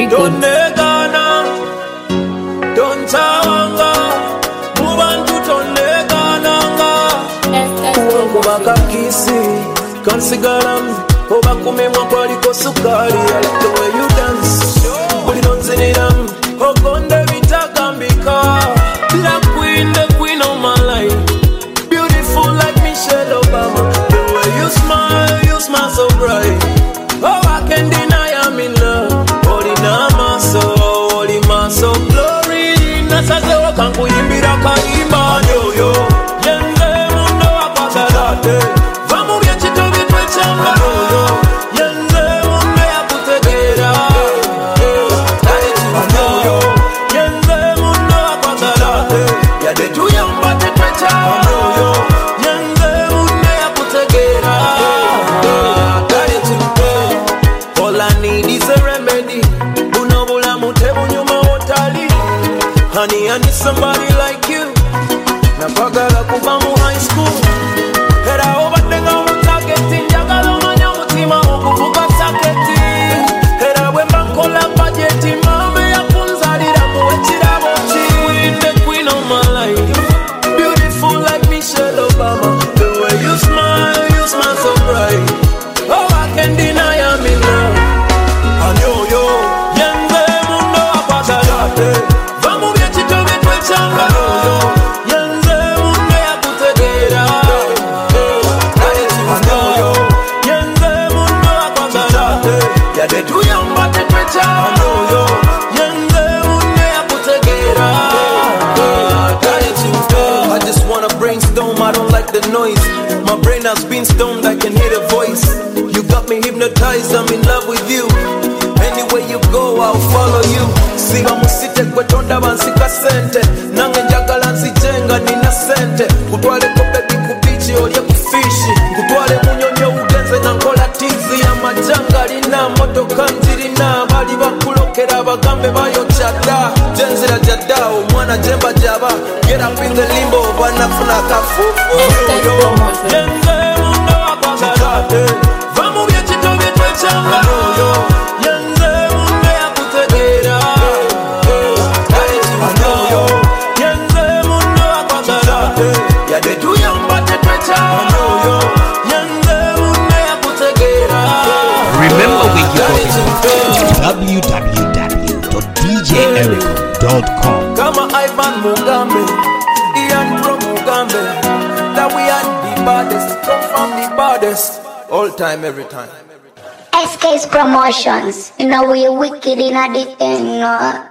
Records. Don't tawanga, mubantu tonegananga. Kubaka kisi, kansigaram, oba kumemwa kwaliko sukari. I like the way you dance, bulidonziniram, okonde bitagambika. Black queen, the queen of my life, beautiful like Michelle Obama. The way you smile so bright. Oh, I can't deny I'm in love. Holy maso, glory. Nasaze wakankuyimbira kaimba yo. Yenze mundo wakwazalate. Vamu byechito bitwechanga yo. Yenze mundo yakutegera. Yo. Yenze mundo wakwazalate. Yade tuyamba tetwechanga yo. Yenze mundo yakutegera. All I need is a remedy. Bunobula mutebu nyuma otali. Honey, I need somebody like you. Napagala kuva mu high school. Era obadenga mu targeti. Njagala omanya mutima okuvuga saketi. Era bwemba nkola budgeti. Mame yakunzalira mu ekirabo ki. The queen of my life, beautiful like Michelle Obama. The way you smile so bright. Oh, I can't deny I'm in love. Yo, yenze mundo wakwazalate. Vamu byechito bitwechanga yo. Yenze mundo yakutegera. Yo, yenze mundo wakwazalate. Yade tuyamba tetwechanga yo. Yenze mundo yakutegera. I just wanna brainstorm, I don't like the noise. My brain has been stoned, I can hear the voice. You got me hypnotized, I'm in love with you. Anywhere you go, I'll follow you. Siga musite kwetonda bansika sente. Nange njagala nzijenga nina sente. Kutwale ko baby ku beach olye ku fish. Kutwale munyonyo ugenze na nkola tizi ya majanga lina motoka nzirina. Bali bakulokera bagambe bayo chada. Jenzira jada omwana jemba jaba. Get up in the limbo banafuna kafufu. Yenze mundo wakwazalate. Vamu byechito bitwechanga yo. Yenze mundo yakutegera. Yo. Yenze mundo wakwazalate. Yade tuyamba tetwechanga yo. Yenze mundo yakutegera. Remember where you got it from. www.djericho.com. Kama Ivan Mugambe, Ian from Mugambe. That we are the baddest, come from the baddest. All time, every time. SK's Promotions. You know we wicked in a thing.